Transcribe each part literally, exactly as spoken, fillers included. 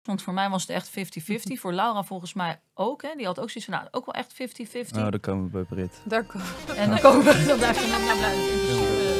Want voor mij was het echt vijftig vijftig. Voor Laura volgens mij ook. Hè? Die had ook zoiets van, nou, ook wel echt vijftig vijftig. Nou, dan komen we bij Brit. Daar komen we. En dan komen we dan blijft nou, nou, blijft in principe,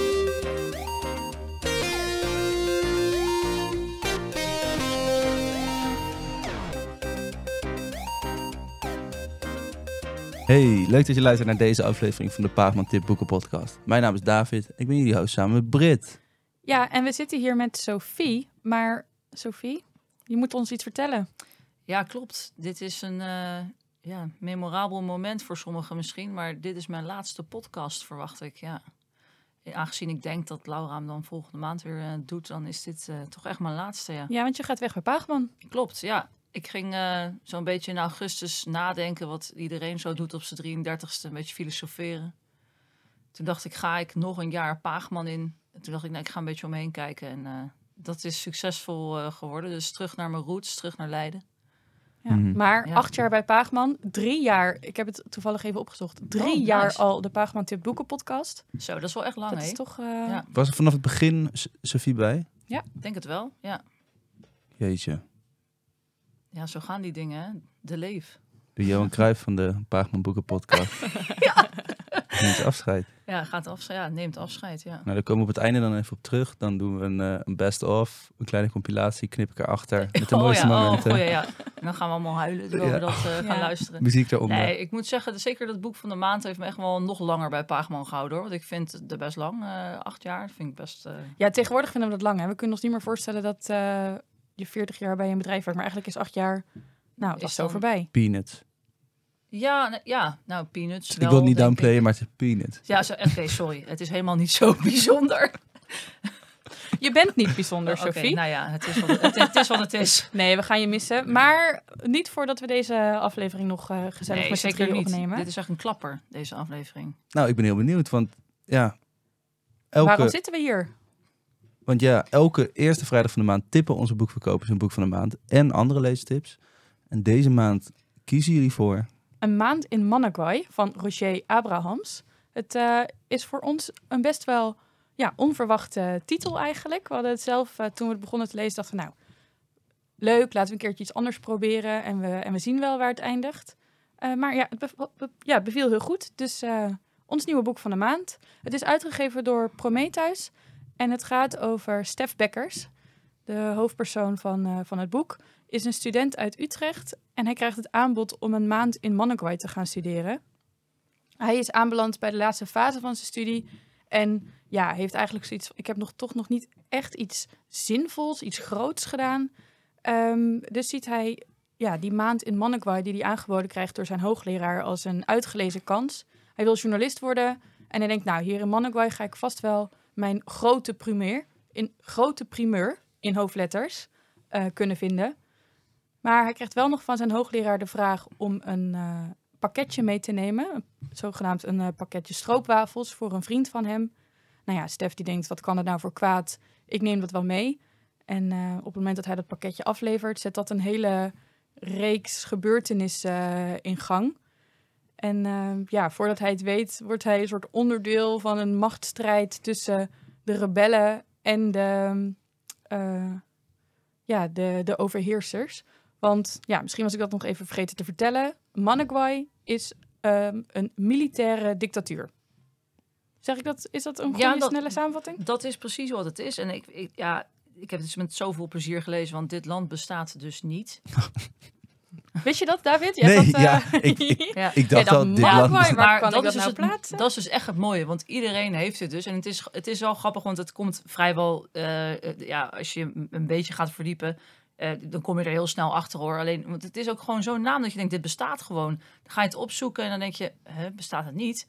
Hey, leuk dat je luistert naar deze aflevering van de Paagman Tip Boeken Podcast. Mijn naam is David, ik ben jullie host samen met Brit. Ja, en we zitten hier met Sophie. Maar Sophie, je moet ons iets vertellen. Ja, klopt. Dit is een uh, ja, memorabel moment voor sommigen misschien. Maar dit is mijn laatste podcast, verwacht ik. Ja. Aangezien ik denk dat Laura hem dan volgende maand weer uh, doet, dan is dit uh, toch echt mijn laatste. Ja, Ja, want je gaat weg bij Paagman. klopt, ja. Ik ging uh, zo'n beetje in augustus nadenken wat iedereen zo doet op zijn drieëndertigste. Een beetje filosoferen. Toen dacht ik, ga ik nog een jaar Paagman in? En toen dacht ik, nou, ik ga een beetje omheen kijken. En uh, dat is succesvol uh, geworden. Dus terug naar mijn roots, terug naar Leiden. Ja. Mhm. Maar Ja. acht jaar bij Paagman, drie jaar, ik heb het toevallig even opgezocht, drie Oh, nice. jaar al de Paagman Tip Boeken podcast. Zo, dat is wel echt lang, Dat hè? is toch... uh, Ja. Was er vanaf het begin S- Sophie bij? Ik denk het wel, ja. Jeetje, Ja, zo gaan die dingen, hè. De leef. de Johan Cruijff van de Paagman Boeken Podcast. ja. Neemt afscheid. Ja, gaat afscheid. Ja, neemt afscheid, ja. Nou, daar komen we op het einde dan even op terug. Dan doen we een, uh, een best-of, een kleine compilatie, knip ik erachter met de oh mooiste ja, momenten. oh, goeie, ja. En dan gaan we allemaal huilen terwijl Ja. we dat uh, gaan Ja. luisteren. Muziek eronder. Nee, ik moet zeggen, zeker dat boek van de maand heeft me echt wel nog langer bij Paagman gehouden, hoor. Want ik vind het best lang, uh, acht jaar, vind ik best... Uh... Ja, tegenwoordig vinden we dat lang. Hè? We kunnen ons niet meer voorstellen dat uh, je veertig jaar bij een bedrijf werkt. Maar eigenlijk is acht jaar, nou, dat Is is zo dan- voorbij. Peanuts. Ja, ne- ja, nou, Peanuts Ik wel, wil het niet denk downplayen, ik. maar het is Peanuts. Ja, zo- oké, sorry. Het is helemaal niet zo bijzonder. Je bent niet bijzonder, Oké, Sophie. nou ja, het is, wat het, het is wat het is. Nee, we gaan je missen. Maar niet voordat we deze aflevering nog uh, gezellig Nee, met z'n zeker drieën niet. opnemen. Dit is echt een klapper, deze aflevering. Nou, ik ben heel benieuwd, want ja... Elke, Waarom zitten we hier? Want ja, elke eerste vrijdag van de maand tippen onze boekverkopers een boek van de maand en andere leestips. En deze maand kiezen jullie voor... Een maand in Managwai van Roger Abrahams. Het uh, is voor ons een best wel ja, onverwachte titel eigenlijk. We hadden het zelf, uh, toen we het begonnen te lezen, dachten we, nou, leuk, laten we een keertje iets anders proberen. En we, en we zien wel waar het eindigt. Uh, maar ja, het bev- be- ja, beviel heel goed. Dus uh, ons nieuwe boek van de maand. Het is uitgegeven door Prometheus. En het gaat over Stef Bekkers, de hoofdpersoon van, uh, van het boek. Is een student uit Utrecht en hij krijgt het aanbod om een maand in Managwai te gaan studeren. Hij is aanbeland bij de laatste fase van zijn studie en ja, heeft eigenlijk zoiets van, ik heb nog, toch nog niet echt iets zinvols, iets groots gedaan. Um, dus ziet hij ja, die maand in Managwai die hij aangeboden krijgt door zijn hoogleraar als een uitgelezen kans. Hij wil journalist worden en hij denkt, nou, hier in Managwai ga ik vast wel mijn grote primeur, in, grote primeur in hoofdletters uh, kunnen vinden. Maar hij krijgt wel nog van zijn hoogleraar de vraag om een uh, pakketje mee te nemen. Een, zogenaamd een uh, pakketje stroopwafels voor een vriend van hem. Nou ja, Stef die denkt, wat kan het nou voor kwaad? Ik neem dat wel mee. En uh, op het moment dat hij dat pakketje aflevert, zet dat een hele reeks gebeurtenissen uh, in gang. En uh, ja, voordat hij het weet, wordt hij een soort onderdeel van een machtsstrijd tussen de rebellen en de, uh, ja, de, de overheersers. Want ja, misschien was ik dat nog even vergeten te vertellen. Managwai is um, een militaire dictatuur. Zeg ik dat? Is dat een goede, Ja, dat- snelle samenvatting? Dat is precies wat het is. En ik, ik, ja, ik heb het dus met zoveel plezier gelezen, want dit land bestaat dus niet. Wist je dat, David? Jij Nee, had, uh, ja, ik- ik- Ja. Ik dacht dat al, dit Managwai, land... waar Maar kan dat ik dat is nou dus het- plaatsen? Dat is dus echt het mooie, want iedereen heeft het dus. En het is, het is wel grappig, want het komt vrijwel... uh, uh, ja, als je een beetje gaat verdiepen, uh, dan kom je er heel snel achter, hoor. Alleen, want het is ook gewoon zo'n naam dat je denkt, dit bestaat gewoon. Dan ga je het opzoeken en dan denk je, hè, bestaat het niet?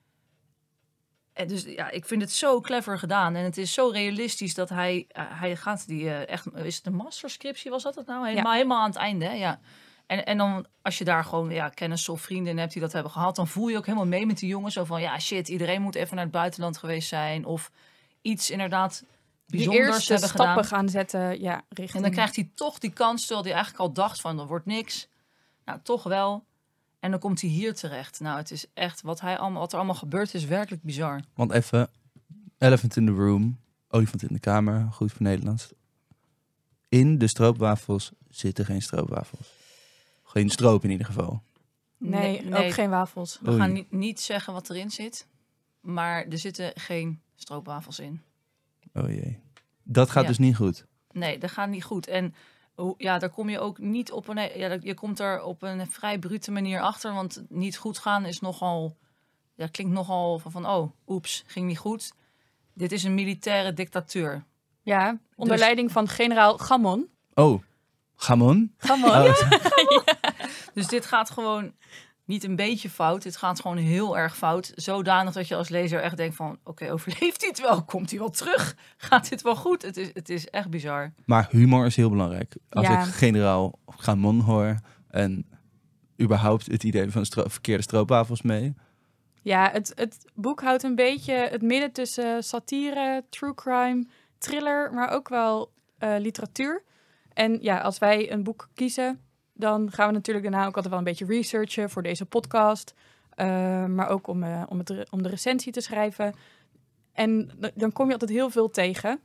En dus ja, ik vind het zo clever gedaan. En het is zo realistisch dat hij... Uh, hij gaat die uh, echt... Is het een masterscriptie, was dat het nou? Helemaal, Ja. helemaal aan het einde, hè? Ja. En, en dan, als je daar gewoon ja, kennis of vrienden hebt die dat hebben gehad, dan voel je ook helemaal mee met die jongen. Zo van, ja, shit, iedereen moet even naar het buitenland geweest zijn. Of iets inderdaad Die bijzonders eerste hebben stappen gedaan. gaan zetten, ja, richting... En dan krijgt hij toch die kans, terwijl hij eigenlijk al dacht van, er wordt niks. Nou, toch wel. En dan komt hij hier terecht. Nou, het is echt, wat, hij allemaal, wat er allemaal gebeurt, is werkelijk bizar. Want even, elephant in the room, olifant in de kamer, goed voor Nederlands. In de stroopwafels zitten geen stroopwafels. Geen stroop in ieder geval. Nee, ook geen wafels. We Oei. gaan niet, niet zeggen wat erin zit. Maar er zitten geen stroopwafels in. Oh jee. Dat gaat Ja. dus niet goed. Nee, dat gaat niet goed. En hoe- ja, daar kom je ook niet op een... Ja, dat- je komt er op een vrij brute manier achter. Want niet goed gaan is nogal... Ja, klinkt nogal van, van oh, oeps, ging niet goed. Dit is een militaire dictatuur. Ja, onder Dus- leiding van generaal Gamon. Oh, Gamon? Gamon. Oh, Dus dit gaat gewoon niet een beetje fout. Dit gaat gewoon heel erg fout. Zodanig dat je als lezer echt denkt van... Oké, overleeft hij het wel? Komt hij wel terug? Gaat dit wel goed? Het is, het is echt bizar. maar humor is heel belangrijk. Als Ja. ik generaal Gamon hoor en überhaupt het idee van stro- verkeerde stroopwafels mee. Ja, het, het boek houdt een beetje het midden tussen satire, true crime, thriller, maar ook wel eh, literatuur. En ja, als wij een boek kiezen, dan gaan we natuurlijk daarna ook altijd wel een beetje researchen voor deze podcast. Uh, maar ook om, uh, om, het, om de recensie te schrijven. En d- dan kom je altijd heel veel tegen.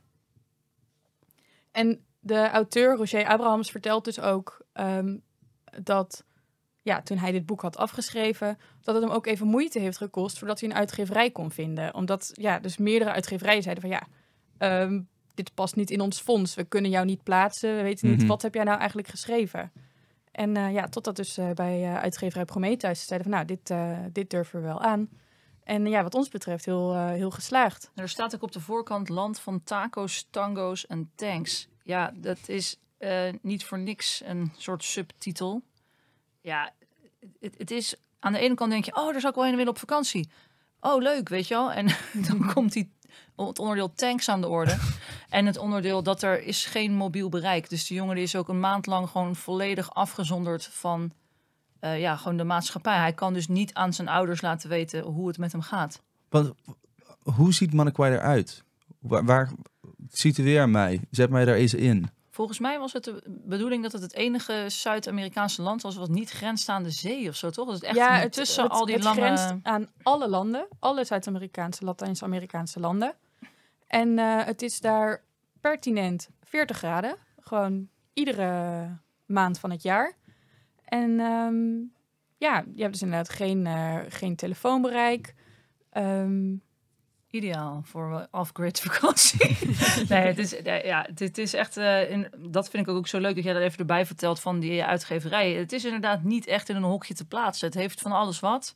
En de auteur, Roger Abrahams, vertelt dus ook um, dat... Ja, toen hij dit boek had afgeschreven, dat het hem ook even moeite heeft gekost voordat hij een uitgeverij kon vinden. Omdat, ja, dus meerdere uitgeverijen zeiden van ja, um, dit past niet in ons fonds. We kunnen jou niet plaatsen. We weten niet, Mhm. wat heb jij nou eigenlijk geschreven? En uh, ja, totdat dus uh, bij uh, uitgeverij Prometheus zeiden van nou, dit, uh, dit durven we wel aan. En ja, wat ons betreft heel, uh, heel geslaagd. Er staat ook op de voorkant land van taco's, tango's en tanks. Ja, dat is uh, niet voor niks een soort subtitel. Ja, het, het is... Aan de ene kant denk je, oh, daar zou ik wel heen willen op vakantie. Oh, leuk, weet je wel. En dan komt die, het onderdeel tanks aan de orde. En het onderdeel dat er is geen mobiel bereik. Dus die jongen die is ook een maand lang gewoon volledig afgezonderd van uh, ja, gewoon de maatschappij. Hij kan dus niet aan zijn ouders laten weten hoe het met hem gaat. Want, hoe ziet Manawgai eruit? Waar, waar situeer mij? Zet mij daar eens in. Volgens mij was het de bedoeling dat het het enige Zuid-Amerikaanse land was wat niet grenst aan de zee of zo, toch? Dat het echt ja, het, tussen het, al die het lange... grenst aan alle landen, alle Zuid-Amerikaanse, Latijns-Amerikaanse landen. En uh, het is daar pertinent veertig graden, gewoon iedere maand van het jaar. En um, ja, je hebt dus inderdaad geen, uh, geen telefoonbereik. Um, Ideaal voor off-grid vakantie. nee, het is, ja, het is echt... Uh, in, dat vind ik ook zo leuk dat jij dat even erbij vertelt van die uitgeverij. Het is inderdaad niet echt in een hokje te plaatsen. Het heeft van alles wat.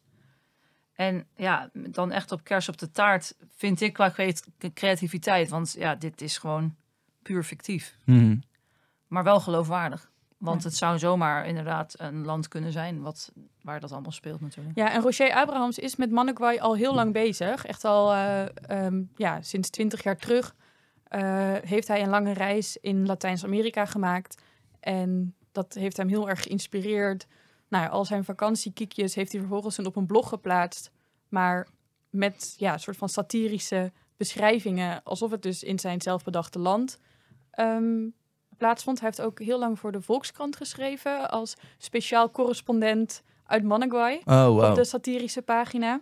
En ja, dan echt op kers op de taart vind ik qua creativiteit. Want ja, dit is gewoon puur fictief. Mm-hmm. Maar wel geloofwaardig. Want ja. het zou zomaar inderdaad een land kunnen zijn wat, waar dat allemaal speelt natuurlijk. Ja, en Roger Abrahams is met Manawgai al heel lang bezig. Echt al uh, um, ja, sinds twintig jaar terug uh, heeft hij een lange reis in Latijns-Amerika gemaakt. En dat heeft hem heel erg geïnspireerd. Nou ja, al zijn vakantiekiekjes heeft hij vervolgens op een blog geplaatst. Maar met ja, een soort van satirische beschrijvingen. Alsof het dus in zijn zelfbedachte land um, plaatsvond. Hij heeft ook heel lang voor de Volkskrant geschreven als speciaal correspondent uit Manawgai. Oh, wow. Op de satirische pagina.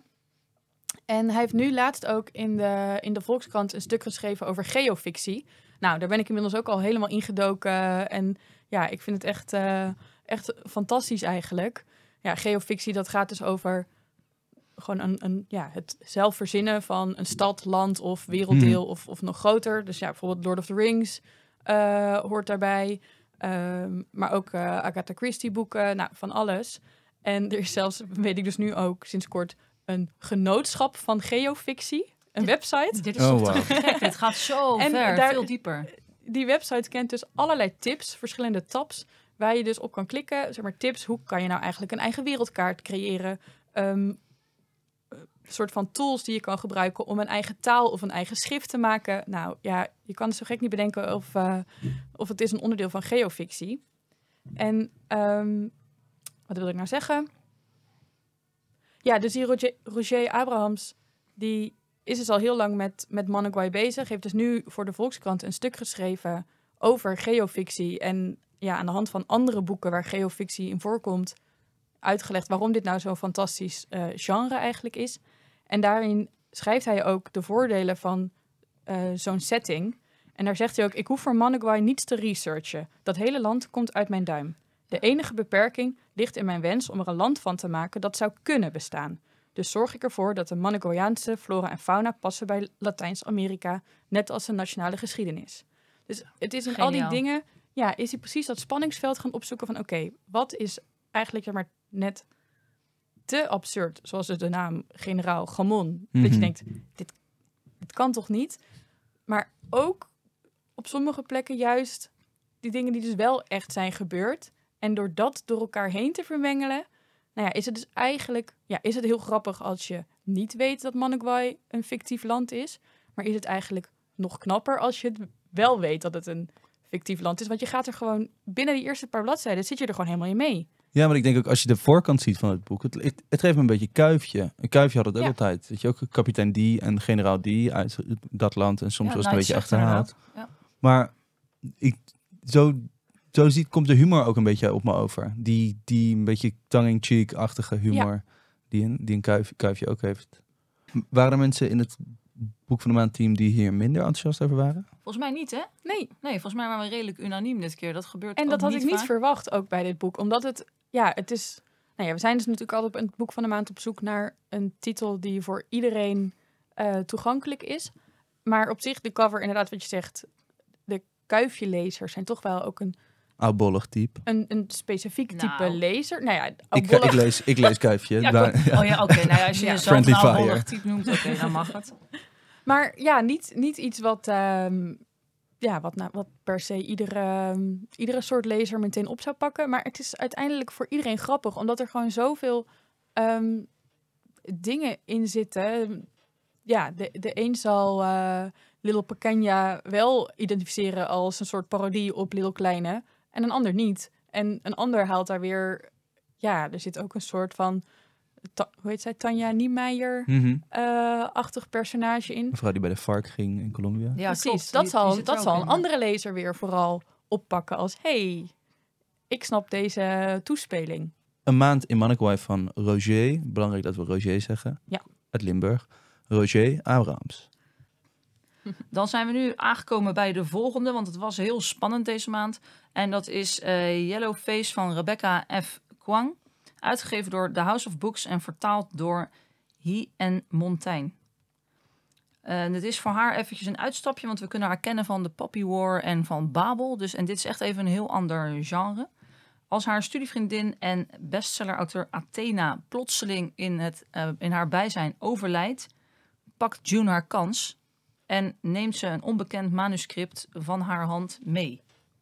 En hij heeft nu laatst ook in de, in de Volkskrant een stuk geschreven over geofictie. Nou, daar ben ik inmiddels ook al helemaal ingedoken. En ja, ik vind het echt, uh, echt fantastisch eigenlijk. Ja, geofictie, dat gaat dus over gewoon een, een, ja, het zelf verzinnen van een stad, land of werelddeel hmm. of, of nog groter. Dus ja, bijvoorbeeld Lord of the Rings uh, hoort daarbij. Um, maar ook uh, Agatha Christie boeken, nou, van alles. En er is zelfs, weet ik dus nu ook sinds kort, een genootschap van geofictie. Een dit, website. Dit is oh, toch wow. te gek. Dit gaat zo en ver, daar, veel dieper. Die website kent dus allerlei tips, verschillende tabs, waar je dus op kan klikken. Zeg maar tips, hoe kan je nou eigenlijk een eigen wereldkaart creëren? Um, een soort van tools die je kan gebruiken om een eigen taal of een eigen schrift te maken. Nou ja, je kan het zo gek niet bedenken of, uh, of het is een onderdeel van geofictie. En um, wat wil ik nou zeggen? Ja, dus die Roger, Roger Abrahams, die is dus al heel lang met, met Manawgai bezig. Heeft dus nu voor de Volkskrant een stuk geschreven over geofictie. En ja, aan de hand van andere boeken waar geofictie in voorkomt, uitgelegd waarom dit nou zo'n fantastisch uh, genre eigenlijk is. En daarin schrijft hij ook de voordelen van uh, zo'n setting. En daar zegt hij ook, ik hoef voor Managwai niets te researchen. Dat hele land komt uit mijn duim. De enige beperking ligt in mijn wens om er een land van te maken dat zou kunnen bestaan. Dus zorg ik ervoor dat de Managwaiaanse flora en fauna passen bij Latijns-Amerika, net als de nationale geschiedenis. Dus het is in al die Geniaal. dingen, ja, is hij precies dat spanningsveld gaan opzoeken van, oké, okay, wat is eigenlijk zeg maar net te absurd, zoals de naam generaal Gamon, Mm-hmm. dat je denkt, dit, dit kan toch niet? Maar ook op sommige plekken juist die dingen die dus wel echt zijn gebeurd. En door dat door elkaar heen te vermengelen, nou ja, is het dus eigenlijk, ja, is het heel grappig als je niet weet dat Managwai een fictief land is. Maar is het eigenlijk nog knapper als je het wel weet dat het een fictief land is. Want je gaat er gewoon, binnen die eerste paar bladzijden zit je er gewoon helemaal in mee. Ja, maar ik denk ook als je de voorkant ziet van het boek, het, het, het geeft me een beetje Kuifje. Een Kuifje had het ook Ja. altijd. Weet je ook, kapitein D en generaal D uit dat land. En soms Ja, was het een Night beetje Shift achterhaald. inderdaad. Ja. Maar ik, zo, zo ziet, komt de humor ook een beetje op me over. Die, die een beetje tongue-in-cheek-achtige humor die een, die een kuif, Kuifje ook heeft. Waren er mensen in het Boek van de Maand team die hier minder enthousiast over waren? Volgens mij niet, hè? Nee, Nee, volgens mij waren we redelijk unaniem dit keer. Dat gebeurt en ook dat had niet ik niet vaak. verwacht ook bij dit boek. Omdat het, ja, het is... Nou ja, we zijn dus natuurlijk altijd op het Boek van de Maand op zoek naar een titel die voor iedereen uh, toegankelijk is. Maar op zich, de cover, inderdaad wat je zegt, de kuifje-lezers zijn toch wel ook een, Oudbollig type. een, een specifiek type Nou. lezer. Nou ja, Ik, oudbollig- ik, lees, ik lees Kuifje. Ja, maar- klopt. Oh ja, oké. Nou ja, als je Ja. jezelf Friendly nou fire. bollig type noemt, oké, dan mag het. Maar ja, niet, niet iets wat, ehm, ja, wat, nou, wat per se iedere, ehm, iedere soort lezer meteen op zou pakken. Maar het is uiteindelijk voor iedereen grappig, omdat er gewoon zoveel ehm, dingen in zitten. Ja, de, de een zal uh, Little Pequeña wel identificeren als een soort parodie op Little Kleine en een ander niet. En een ander haalt daar weer, ja, er zit ook een soort van, ta- hoe heet zij, Tanja Niemeyer Mhm. uh, achtig personage in. Een vrouw die bij de FARC ging in Colombia. Ja, Precies, klopt. dat Die- zal, die zit er dat ook zal in, een maar- andere lezer weer vooral oppakken als, hey, ik snap deze toespeling. Een maand in Managwai van Roger. Belangrijk dat we Roger zeggen. Ja. Uit Limburg. Roger Abrahams. Dan zijn we nu aangekomen bij de volgende, want het was heel spannend deze maand. En dat is uh, Yellow Face van Rebecca F. Kwang. Uitgegeven door The House of Books en vertaald door He en Montaigne. Uh, dit is voor haar eventjes een uitstapje, want we kunnen haar kennen van de Poppy War en van Babel. Dus, en dit is echt even een heel ander genre. Als haar studievriendin en bestsellerauteur Athena plotseling in, het, uh, in haar bijzijn overlijdt, pakt June haar kans en neemt ze een onbekend manuscript van haar hand mee.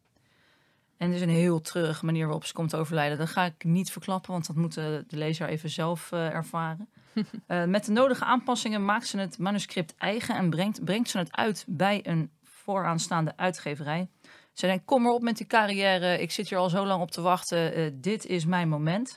En het is een heel treurige manier waarop ze komt te overlijden. Dat ga ik niet verklappen, want dat moet de, de lezer even zelf uh, ervaren. Uh, met de nodige aanpassingen maakt ze het manuscript eigen en brengt, brengt ze het uit bij een vooraanstaande uitgeverij. Ze denkt, kom maar op met die carrière, ik zit hier al zo lang op te wachten, uh, dit is mijn moment.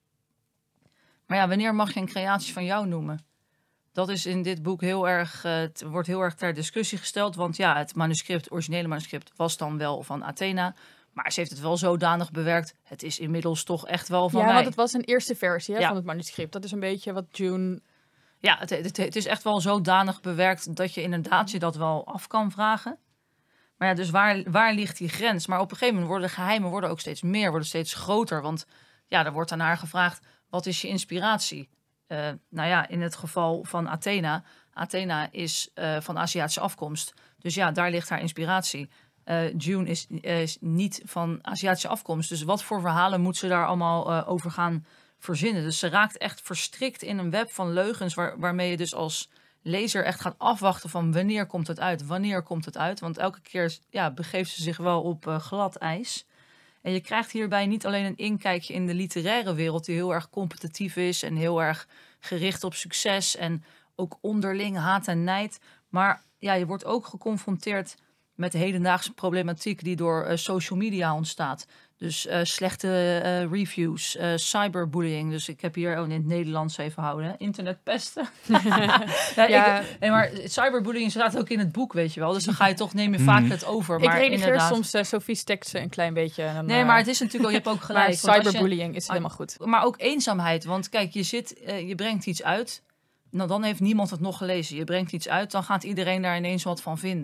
Maar ja, wanneer mag je een creatie van jou noemen? Dat is in dit boek heel erg, uh, het wordt heel erg ter discussie gesteld. Want ja, het manuscript, het originele manuscript was dan wel van Athena. Maar ze heeft het wel zodanig bewerkt. Het is inmiddels toch echt wel van ja, mij. want het was een eerste versie hè, Ja. van het manuscript. Dat is een beetje wat June... Ja, het, het, het is echt wel zodanig bewerkt dat je inderdaad je dat wel af kan vragen. Maar ja, dus waar, waar ligt die grens? Maar op een gegeven moment worden de geheimen worden ook steeds meer, worden steeds groter. Want ja, er wordt aan haar gevraagd, wat is je inspiratie? Uh, nou ja, in het geval van Athena. Athena is uh, van Aziatische afkomst. Dus ja, daar ligt haar inspiratie. Uh, June is, uh, is niet van Aziatische afkomst. Dus wat voor verhalen moet ze daar allemaal uh, over gaan verzinnen? Dus ze raakt echt verstrikt in een web van leugens, waar, waarmee je dus als lezer echt gaat afwachten van wanneer komt het uit? Wanneer komt het uit? Want elke keer ja, begeeft ze zich wel op uh, glad ijs. En je krijgt hierbij niet alleen een inkijkje in de literaire wereld die heel erg competitief is en heel erg gericht op succes en ook onderling haat en nijd. Maar ja, je wordt ook geconfronteerd met de hedendaagse problematiek die door uh, social media ontstaat. Dus uh, slechte uh, reviews, uh, cyberbullying. Dus ik heb hier oh, in het Nederlands even houden. Hè? Internetpesten. ja, Ja. ik, nee, maar cyberbullying staat ook in het boek, weet je wel. Dus dan ga je toch, neem je vaak het over. Maar ik redigeer inderdaad... soms uh, Sophie's teksten een klein beetje. En dan, Nee, uh, maar het is natuurlijk ook, je hebt ook gelijk. maar want als je- cyberbullying is helemaal goed. maar ook eenzaamheid. Want kijk, je, zit, uh, je brengt iets uit. Nou, dan heeft niemand het nog gelezen. Je brengt iets uit, dan gaat iedereen daar ineens wat van vinden.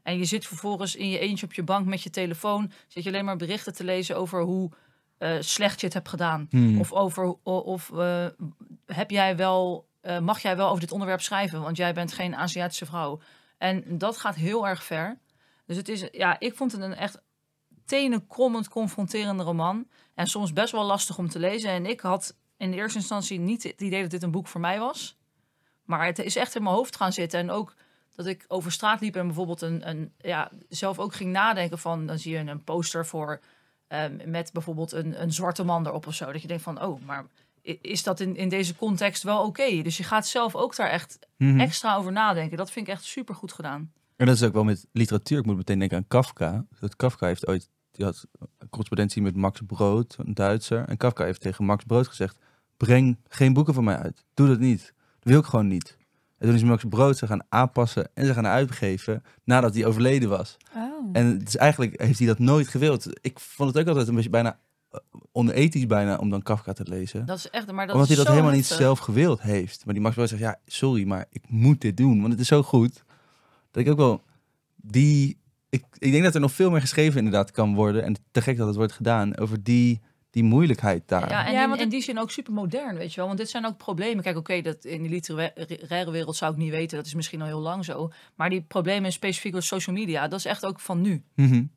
En je zit vervolgens in je eentje op je bank met je telefoon. Zit je alleen maar berichten te lezen over hoe uh, slecht je het hebt gedaan. Hmm. Of over of uh, heb jij wel, uh, mag jij wel over dit onderwerp schrijven? Want jij bent geen Aziatische vrouw. En dat gaat heel erg ver. Dus het is, ja, ik vond het een echt tenenkrommend confronterende roman. En soms best wel lastig om te lezen. En ik had in de eerste instantie niet het idee dat dit een boek voor mij was. Maar het is echt in mijn hoofd gaan zitten. En ook dat ik over straat liep en bijvoorbeeld een, een ja, zelf ook ging nadenken van, dan zie je een poster voor um, met bijvoorbeeld een, een zwarte man erop of zo. Dat je denkt van, oh, maar is dat in, in deze context wel oké? Okay? Dus je gaat zelf ook daar echt mm-hmm. extra over nadenken. Dat vind ik echt super goed gedaan. En dat is ook wel met literatuur. Ik moet meteen denken aan Kafka. Dat Kafka heeft ooit, die had een correspondentie met Max Brod, een Duitser. En Kafka heeft tegen Max Brod gezegd, breng geen boeken van mij uit. Doe dat niet. Dat wil ik gewoon niet. En toen is Max Brod ze gaan aanpassen en ze gaan uitgeven nadat hij overleden was. Oh. En het is eigenlijk heeft hij dat nooit gewild. Ik vond het ook altijd een beetje bijna onethisch bijna om dan Kafka te lezen. Dat is echt, maar dat Omdat is hij dat helemaal heftig. niet zelf gewild heeft. Maar die Max Brod zegt, ja, sorry, maar ik moet dit doen. Want het is zo goed. Dat ik ook wel die... Ik, ik denk dat er nog veel meer geschreven inderdaad kan worden. En te gek dat het wordt gedaan over die... die moeilijkheid daar. Ja, en ja, in, want in die zin ook super modern, weet je wel. Want dit zijn ook problemen. Kijk, oké, okay, dat in de literaire wereld zou ik niet weten. Dat is misschien al heel lang zo. Maar die problemen specifiek op social media, dat is echt ook van nu. Mm-hmm.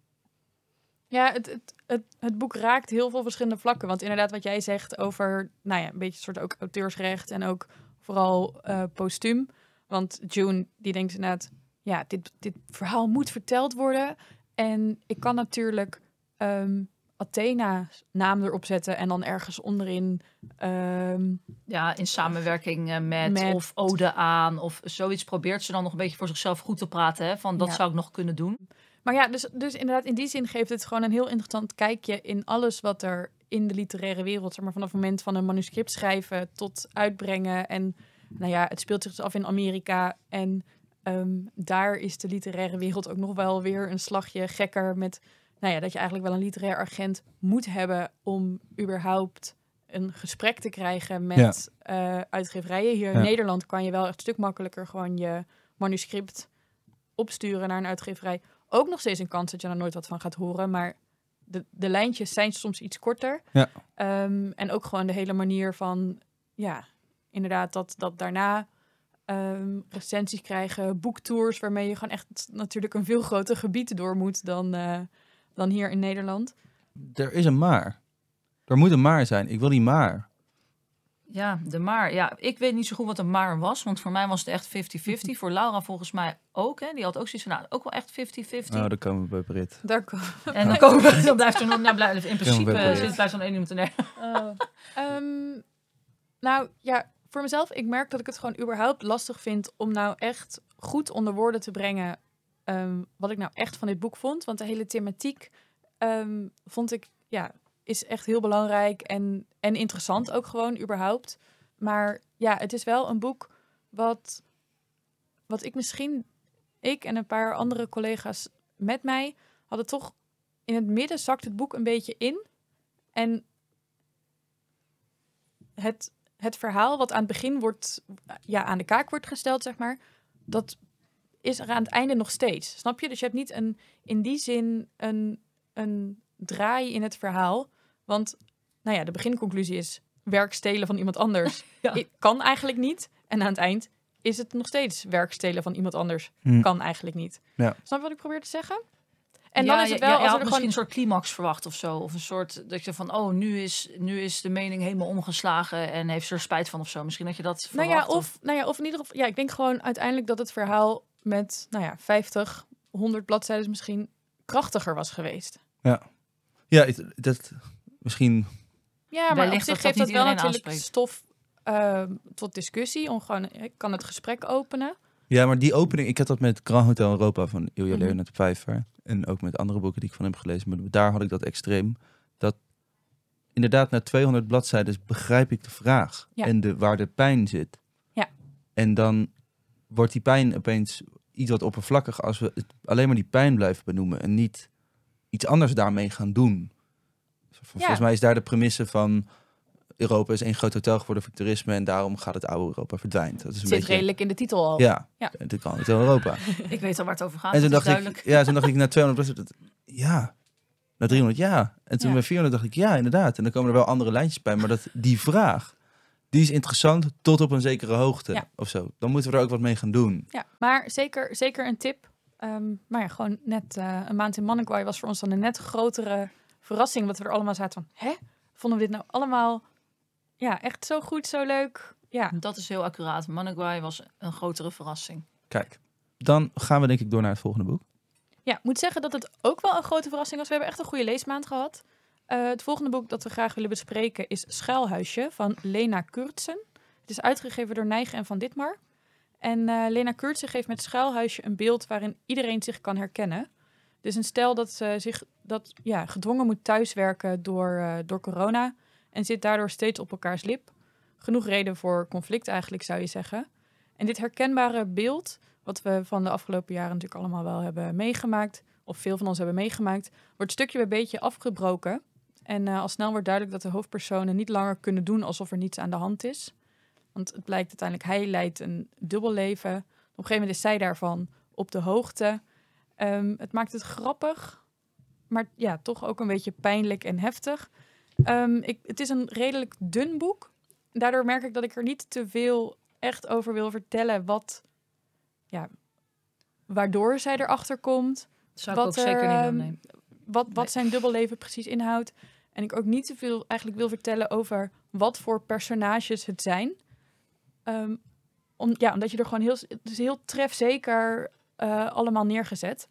Ja, het, het, het, het boek raakt heel veel verschillende vlakken. Want inderdaad wat jij zegt over, nou ja, een beetje soort ook auteursrecht en ook vooral uh, postuum. Want June, die denkt inderdaad, ja, dit, dit verhaal moet verteld worden. En ik kan natuurlijk... Um, Athena's naam erop zetten en dan ergens onderin... Um, ja, in samenwerking uh, met, met of ode aan of zoiets probeert ze dan nog een beetje voor zichzelf goed te praten. Hè? Van dat ja. zou ik nog kunnen doen. Maar ja, dus, dus inderdaad in die zin geeft het gewoon een heel interessant kijkje in alles wat er in de literaire wereld, zeg maar vanaf het moment van een manuscript schrijven tot uitbrengen. En nou ja, het speelt zich dus af in Amerika en um, daar is de literaire wereld ook nog wel weer een slagje gekker met... Nou ja, dat je eigenlijk wel een literair agent moet hebben om überhaupt een gesprek te krijgen met ja. uh, uitgeverijen. Hier in ja. Nederland kan je wel echt een stuk makkelijker gewoon je manuscript opsturen naar een uitgeverij. Ook nog steeds een kans dat je er nooit wat van gaat horen, maar de, de lijntjes zijn soms iets korter. Ja. Um, en ook gewoon de hele manier van, ja, inderdaad dat, dat daarna um, recensies krijgen, boektours, waarmee je gewoon echt natuurlijk een veel groter gebied door moet dan... Uh, dan hier in Nederland. Er is een maar. Er moet een maar zijn. Ik wil die maar. Ja, de maar. Ja, ik weet niet zo goed wat een maar was, want voor mij was het echt fifty fifty. Voor Laura volgens mij ook, hè. Die had ook zoiets van, nou, ook wel echt fifty fifty. Nou, dan komen we bij Brit. Daar komen we. En dan komen we, dan blijft er nog, nou, blijft, in principe zit blijft dan één iemand er. Oh. Um, nou, ja, voor mezelf, ik merk dat ik het gewoon überhaupt lastig vind om nou echt goed onder woorden te brengen Um, wat ik nou echt van dit boek vond. Want de hele thematiek um, vond ik, ja, is echt heel belangrijk en, en interessant ook gewoon überhaupt. Maar ja, het is wel een boek wat, wat ik misschien, ik en een paar andere collega's met mij, hadden toch in het midden zakt het boek een beetje in. En het, het verhaal wat aan het begin wordt, ja, aan de kaak wordt gesteld, zeg maar, dat is er aan het einde nog steeds. Snap je? Dus je hebt niet een, in die zin een, een draai in het verhaal. Want, nou ja, de beginconclusie is werk stelen van iemand anders. Ja. Kan eigenlijk niet. En aan het eind is het nog steeds werk stelen van iemand anders. Hm. Kan eigenlijk niet. Ja. Snap je wat ik probeer te zeggen? En ja, dan is het wel... Ja, je als had er misschien gewoon... een soort climax verwacht of zo. Of een soort, dat je van, oh, nu is, nu is de mening helemaal omgeslagen en heeft ze er spijt van of zo. Misschien dat je dat verwacht. Nou ja, of, of... Nou ja, of in ieder geval... Ja, ik denk gewoon uiteindelijk dat het verhaal met, nou ja, vijftig, honderd bladzijden misschien krachtiger was geweest. Ja, ja het, dat misschien... Ja, maar op zich dat geeft dat, dat wel natuurlijk aanspreekt. stof uh, tot discussie. Om gewoon, ik kan het gesprek openen. Ja, maar die opening, ik had dat met Grand Hotel Europa van Ilja Mm-hmm. Leonard Pfeiffer. En ook met andere boeken die ik van heb gelezen. Maar daar had ik dat extreem. Dat inderdaad na tweehonderd bladzijden begrijp ik de vraag. Ja. En de, waar de pijn zit. Ja. En dan wordt die pijn opeens iets wat oppervlakkig als we het, alleen maar die pijn blijven benoemen. En niet iets anders daarmee gaan doen. Volgens ja. mij is daar de premisse van Europa is één groot hotel geworden voor toerisme en daarom gaat het oude Europa verdwijnt. Dat is een Het zit beetje, redelijk in de titel al. Ja, Ja. het kan Hotel Europa. Ik weet al waar het over gaat. En toen het is dacht duidelijk. ik, ja, toen dacht ik na tweehonderd procent, ja, na driehonderd, ja. En toen Ja. bij vierhonderd dacht ik, ja, inderdaad. En dan komen er wel andere lijntjes bij, maar dat, die vraag, die is interessant tot op een zekere hoogte Ja. of zo. Dan moeten we er ook wat mee gaan doen. Ja, maar zeker, zeker een tip. Ehm, maar ja, gewoon net uh, een maand in Managwai was voor ons dan een net grotere verrassing. Dat we er allemaal zaten van, hè? Vonden we dit nou allemaal ja, echt zo goed, zo leuk? Ja, Dat is heel accuraat. Managwai was een grotere verrassing. Kijk, dan gaan we denk ik door naar het volgende boek. ja, ik moet zeggen dat het ook wel een grote verrassing was. We hebben echt een goede leesmaand gehad. Uh, het volgende boek dat we graag willen bespreken is Schuilhuisje van Lena Kurtzen. Het is uitgegeven door Nijgen en Van Ditmar. En uh, Lena Kurtzen geeft met Schuilhuisje een beeld waarin iedereen zich kan herkennen. Dus een stel dat uh, zich dat, ja, gedwongen moet thuiswerken door, uh, door corona en zit daardoor steeds op elkaars lip. Genoeg reden voor conflict eigenlijk, zou je zeggen. En dit herkenbare beeld, wat we van de afgelopen jaren natuurlijk allemaal wel hebben meegemaakt, of veel van ons hebben meegemaakt, wordt stukje bij beetje afgebroken. En uh, al snel wordt duidelijk dat de hoofdpersonen niet langer kunnen doen alsof er niets aan de hand is. Want het blijkt uiteindelijk, hij leidt een dubbel leven. Op een gegeven moment is zij daarvan op de hoogte. Um, het maakt het grappig, maar ja, toch ook een beetje pijnlijk en heftig. Um, ik, het is een redelijk dun boek. Daardoor merk ik dat ik er niet te veel echt over wil vertellen wat, ja, waardoor zij erachter komt. Dat zou wat ik ook zeker niet doen, um, nee. Wat, wat Nee. zijn dubbelleven precies inhoudt. En ik ook niet te veel eigenlijk wil vertellen over wat voor personages het zijn. Um, om, ja, omdat je er gewoon heel, het is heel trefzeker uh, allemaal neergezet.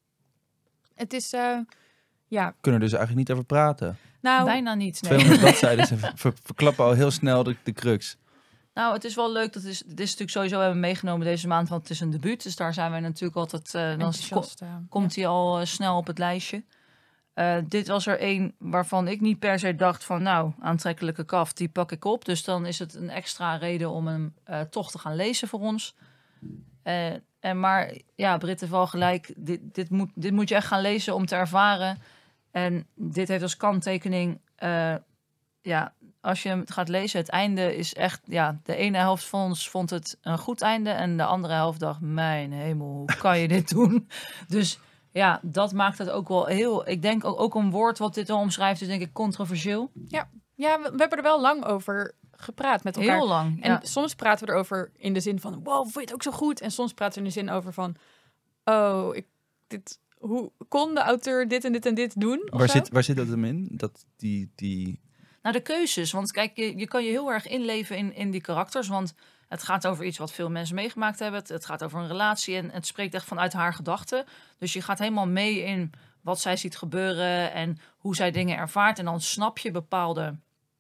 Het is, uh, ja, We kunnen er dus eigenlijk niet over praten. nou, Bijna niet, nee. tweehonderd bladzijden ze ver- verklappen al heel snel de, de crux. Nou, het is wel leuk. Dat is, dit is natuurlijk sowieso hebben we meegenomen deze maand, want het is een debuut. Dus daar zijn wij natuurlijk altijd... Uh, dan ko- enthousiast. Uh, komt hij al uh, snel op het lijstje. Uh, dit was er één waarvan ik niet per se dacht van... nou, aantrekkelijke kaft, die pak ik op. Dus dan is het een extra reden om hem uh, toch te gaan lezen voor ons. Uh, en maar ja, Britt heeft wel gelijk. Dit, dit, moet, dit moet je echt gaan lezen om te ervaren. En dit heeft als kanttekening... Uh, ja, als je hem gaat lezen, het einde is echt... ja, de ene helft van ons vond het een goed einde... en de andere helft dacht, mijn hemel, hoe kan je dit doen? Dus ja, dat maakt het ook wel heel... Ik denk ook, ook een woord wat dit al omschrijft... is denk ik controversieel. ja, ja we, we hebben er wel lang over gepraat met elkaar. Heel lang, En ja. soms praten we erover in de zin van... wow, vond je het ook zo goed? En soms praten we in de zin over van... oh, ik, dit, hoe kon de auteur dit en dit en dit doen? of Waar zo? zit, waar zit dat hem in? Dat die, die... Nou, de keuzes. Want kijk, je, je kan je heel erg inleven in, in die karakters. Want het gaat over iets wat veel mensen meegemaakt hebben. Het, het gaat over een relatie en het spreekt echt vanuit haar gedachten. Dus je gaat helemaal mee in wat zij ziet gebeuren en hoe zij dingen ervaart. En dan snap je bepaalde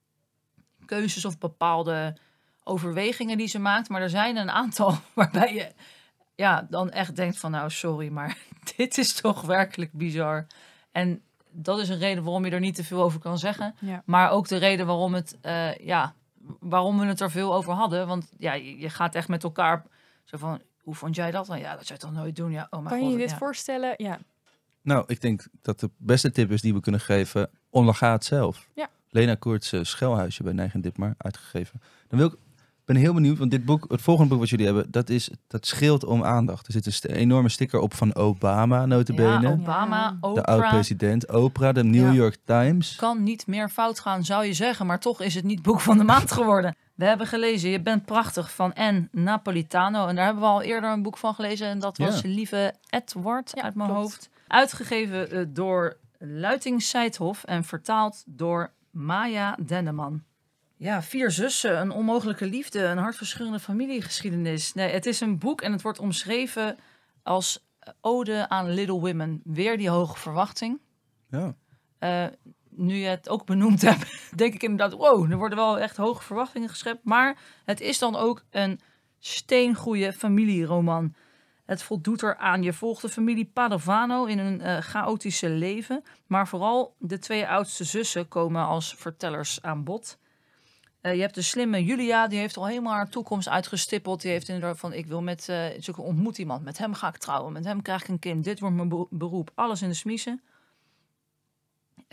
keuzes of bepaalde overwegingen die ze maakt. Maar er zijn een aantal waarbij je ja, dan echt denkt van nou, sorry, maar dit is toch werkelijk bizar. En dat is een reden waarom je er niet te veel over kan zeggen. Ja. Maar ook de reden waarom, het, uh, ja, waarom we het er veel over hadden. Want ja, je, je gaat echt met elkaar zo van... Hoe vond jij dat dan? Ja, dat zou je toch nooit doen? Ja, oh mijn Kan god, je je dit ja. voorstellen? Ja. Nou, ik denk dat de beste tip is die we kunnen geven... onderga het zelf. Ja. Lena Kurtzen, Schuilhuisje bij Nijgen Ditmar, uitgegeven. Dan wil ik... ben heel benieuwd, want dit boek, het volgende boek wat jullie hebben, dat is dat scheelt om aandacht. Er zit een st- enorme sticker op van Obama, notabene. Ja, Obama, Ja. De Oprah. oud-president, Oprah, de New Ja. York Times. Kan niet meer fout gaan, zou je zeggen. Maar toch is het niet boek van de maand geworden. We hebben gelezen Je bent prachtig van Anne Napolitano. En daar hebben we al eerder een boek van gelezen. En dat was Ja. Lieve Edward Ja, uit mijn klopt. hoofd. Uitgegeven uh, door Luiting Seidhof en vertaald door Maya Denneman. Ja, vier zussen, een onmogelijke liefde, een hartverscheurende familiegeschiedenis. Nee, het is een boek en het wordt omschreven als ode aan Little Women. Weer die hoge verwachting. Ja. Uh, nu je het ook benoemd hebt, denk ik inderdaad... wow, er worden wel echt hoge verwachtingen geschept. Maar het is dan ook een steengoeie familieroman. Het voldoet eraan. Je volgt de familie Padovano in een uh, chaotische leven. Maar vooral de twee oudste zussen komen als vertellers aan bod. Uh, je hebt de slimme Julia, die heeft al helemaal haar toekomst uitgestippeld. Die heeft inderdaad van, ik wil met, uh, ik ontmoet iemand, met hem ga ik trouwen, met hem krijg ik een kind. Dit wordt mijn be- beroep, alles in de smiezen.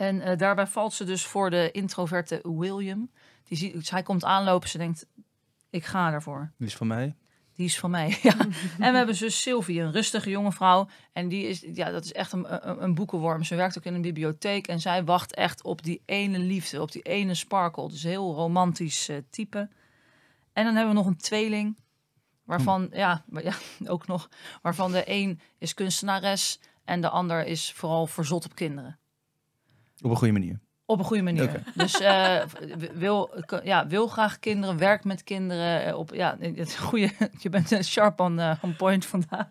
En uh, daarbij valt ze dus voor de introverte William. Die ziet, dus hij komt aanlopen, ze denkt, ik ga ervoor. Die is van mij. Die is van mij, ja. En we hebben dus Sylvie, een rustige jonge vrouw. En die is, ja, dat is echt een, een, een boekenworm. Ze werkt ook in een bibliotheek. En zij wacht echt op die ene liefde, op die ene sparkle. Dus een heel romantisch uh, type. En dan hebben we nog een tweeling. Waarvan, hm. ja, maar ja, ook nog. Waarvan de een is kunstenares. En de ander is vooral verzot op kinderen. Op een goede manier. Op een goede manier. Okay. Dus uh, wil, ja, wil graag kinderen, werkt met kinderen. Op, ja, het goede, je bent een sharp on, uh, on point vandaag.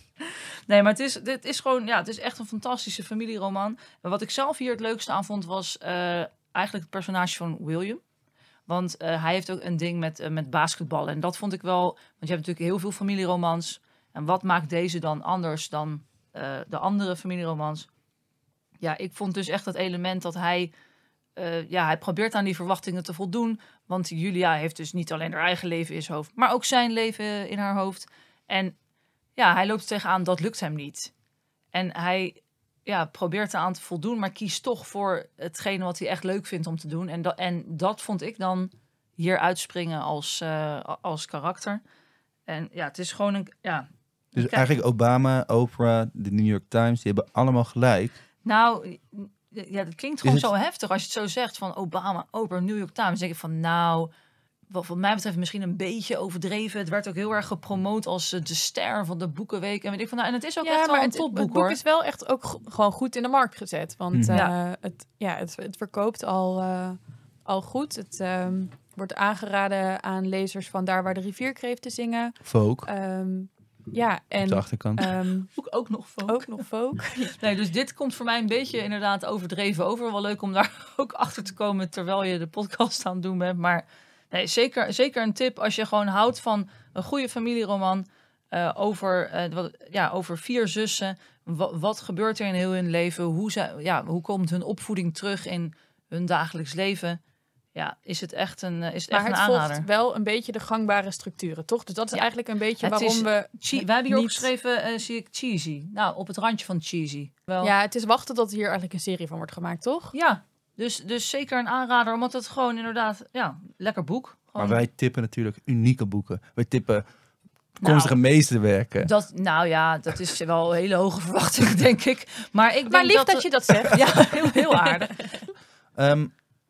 Nee, maar het is, dit is gewoon, ja, het is echt een fantastische familieroman. En wat ik zelf hier het leukste aan vond, was uh, eigenlijk het personage van William. Want uh, hij heeft ook een ding met, uh, met basketballen. En dat vond ik wel, want je hebt natuurlijk heel veel familieromans. En wat maakt deze dan anders dan uh, de andere familieromans? Ja, ik vond dus echt het element dat hij... Uh, ja, hij probeert aan die verwachtingen te voldoen. Want Julia heeft dus niet alleen haar eigen leven in zijn hoofd, maar ook zijn leven in haar hoofd. En ja, hij loopt tegenaan, dat lukt hem niet. En hij ja, probeert eraan te voldoen, maar kiest toch voor hetgene wat hij echt leuk vindt om te doen. En, da- en dat vond ik dan hier uitspringen als, uh, als karakter. En ja, het is gewoon een... Ja, dus kijk, eigenlijk Obama, Oprah, de New York Times, die hebben allemaal gelijk. Nou... Ja, dat klinkt gewoon het... zo heftig als je het zo zegt van Obama, Oprah, New York Times. Dan denk ik van nou, wat wat mij betreft misschien een beetje overdreven. Het werd ook heel erg gepromoot als uh, de ster van de boekenweek. En weet ik van nou, en het is ook ja, echt wel maar een het, topboek, het boek hoor. is wel echt ook g- gewoon goed in de markt gezet. Want Mm-hmm. uh, ja. het, ja, het, het verkoopt al, uh, al goed. Het um, wordt aangeraden aan lezers van Daar waar de rivierkreeften zingen. Vogue. Um, Ja, en op de achterkant. Um, ook, ook nog Vogue. Ook nog Vogue. Nee, dus dit komt voor mij een beetje inderdaad overdreven over. Wel leuk om daar ook achter te komen terwijl je de podcast aan het doen bent. Maar nee, zeker, zeker een tip als je gewoon houdt van een goede familieroman uh, over, uh, wat, ja, over vier zussen. Wat, wat gebeurt er in heel hun leven? Hoe, ze, ja, hoe komt hun opvoeding terug in hun dagelijks leven? Ja, is het echt een, is het maar echt het een aanrader. volgt wel een beetje de gangbare structuren, toch? Dus dat is ja. eigenlijk een beetje het waarom is, we... Che- wij hebben hier niet... opgeschreven, uh, zie ik, cheesy. Nou, op het randje van cheesy. Wel. Ja, het is wachten tot hier eigenlijk een serie van wordt gemaakt, toch? Ja, dus, dus zeker een aanrader, omdat het gewoon inderdaad, ja, lekker boek. Gewoon... Maar wij tippen natuurlijk unieke boeken. Wij tippen toekomstige nou, meesterwerken. Dat, nou ja, dat is wel een hele hoge verwachting, denk ik. Maar ik denk maar lief dat, dat je dat zegt. Ja, heel, heel aardig. um,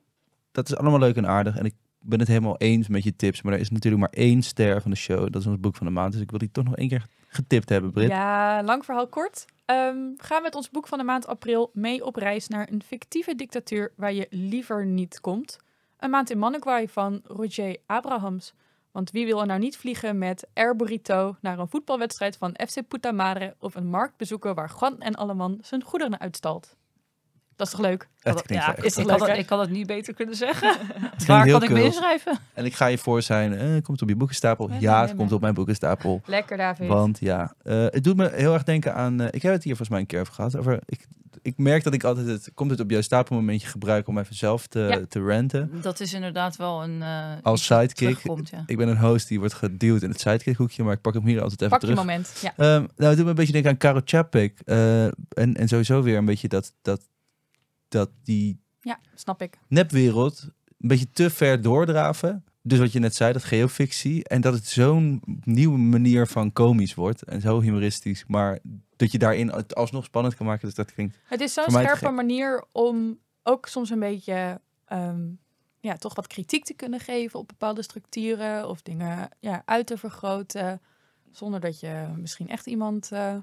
Dat is allemaal leuk en aardig. En ik ben het helemaal eens met je tips. Maar er is natuurlijk maar één ster van de show. Dat is ons boek van de maand. Dus ik wil die toch nog één keer getipt hebben, Brit. Ja, lang verhaal kort. Um, ga met ons boek van de maand april mee op reis naar een fictieve dictatuur waar je liever niet komt. Een maand in Managua van Roger Abrahams. Want wie wil er nou niet vliegen met Air Burrito naar een voetbalwedstrijd van F C Puta Madre of een markt bezoeken waar Juan en Alleman zijn goederen uitstalt? Dat is toch leuk? Het klinkt ja, echt is ik, leuk, kan het, ik kan het niet beter kunnen zeggen. Waar kan ik me inschrijven? En ik ga je voor zijn, uh, komt het op je boekenstapel? Nee, ja, nee, het nee, komt nee. op mijn boekenstapel. Lekker, David. Want ja, uh, het doet me heel erg denken aan... Uh, ik heb het hier volgens mij een keer over gehad. Over, ik, ik merk dat ik altijd het komt het op jouw stapelmomentje gebruik om even zelf te, ja. te ranten. Dat is inderdaad wel een... Uh, Als sidekick. Ja. Ik ben een host die wordt geduwd in het sidekick hoekje, maar ik pak hem hier altijd even pak terug. Pak je moment, ja. Um, nou, het doet me een beetje denken aan Karel Čapek. Uh, en, en sowieso weer een beetje dat, dat, dat die... Ja, snap ik. nepwereld een beetje te ver doordraven. Dus wat je net zei, dat geofictie. En dat het zo'n nieuwe manier van komisch wordt. En zo humoristisch. Maar dat je daarin het alsnog spannend kan maken. Dus dat klinkt... Het is zo'n scherpe manier om ook soms een beetje... Um, ja, toch wat kritiek te kunnen geven op bepaalde structuren. Of dingen ja, uit te vergroten. Zonder dat je misschien echt iemand uh,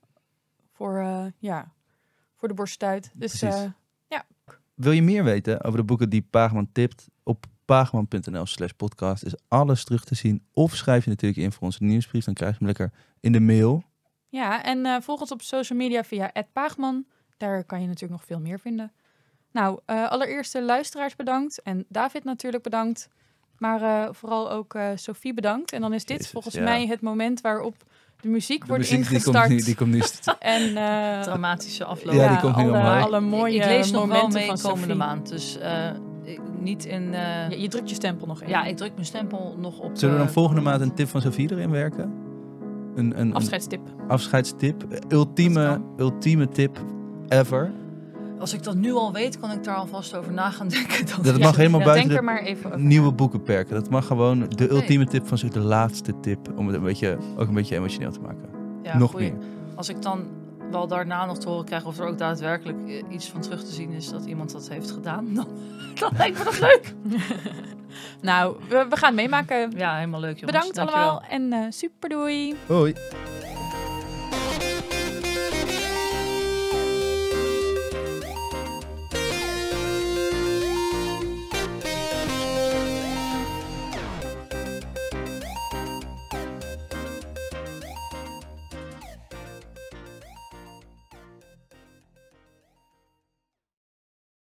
voor, uh, ja, voor de borst stuit. Dus uh, ja... Wil je meer weten over de boeken die Paagman tipt? Op paagman.nl slash podcast is alles terug te zien. Of schrijf je natuurlijk in voor onze nieuwsbrief. Dan krijg je hem lekker in de mail. Ja, en uh, volg ons op social media via at paagman. Daar kan je natuurlijk nog veel meer vinden. Nou, uh, allereerst de luisteraars bedankt. En David natuurlijk bedankt. Maar uh, vooral ook uh, Sophie bedankt. En dan is dit Jezus, volgens ja. mij het moment waarop... de muziek de wordt muziek, ingestart. Die komt nu, die komt nu en, uh, dramatische afloop. Ja, ja, die komt nu alle, allemaal. alle mooie ik, ik lees nog wel mee van komende Sophie. maand. Dus uh, ik, niet in... Uh... Ja, je drukt je stempel nog even. Ja, ik druk mijn stempel nog op... Zullen we dan uh, volgende maand een tip van Sophie erin werken? Een, een, Afscheidstip. Een afscheidstip. Ultieme, ultieme tip ever. als ik dat nu al weet, kan ik daar alvast over na gaan denken. Dat, Dat Ja, mag helemaal ja, buiten denk de er maar even over nieuwe na. boeken perken. Dat mag gewoon de ultieme tip van zich, de laatste tip. Om het een beetje, ook een beetje emotioneel te maken. Ja, Nog goeie. meer. Als ik dan wel daarna nog te horen krijg of er ook daadwerkelijk eh, iets van terug te zien is dat iemand dat heeft gedaan, dan, dan lijkt me dat leuk. Nou, we, we gaan het meemaken. Ja, helemaal leuk jongens. Bedankt Dankjewel. allemaal en uh, super doei. Hoi.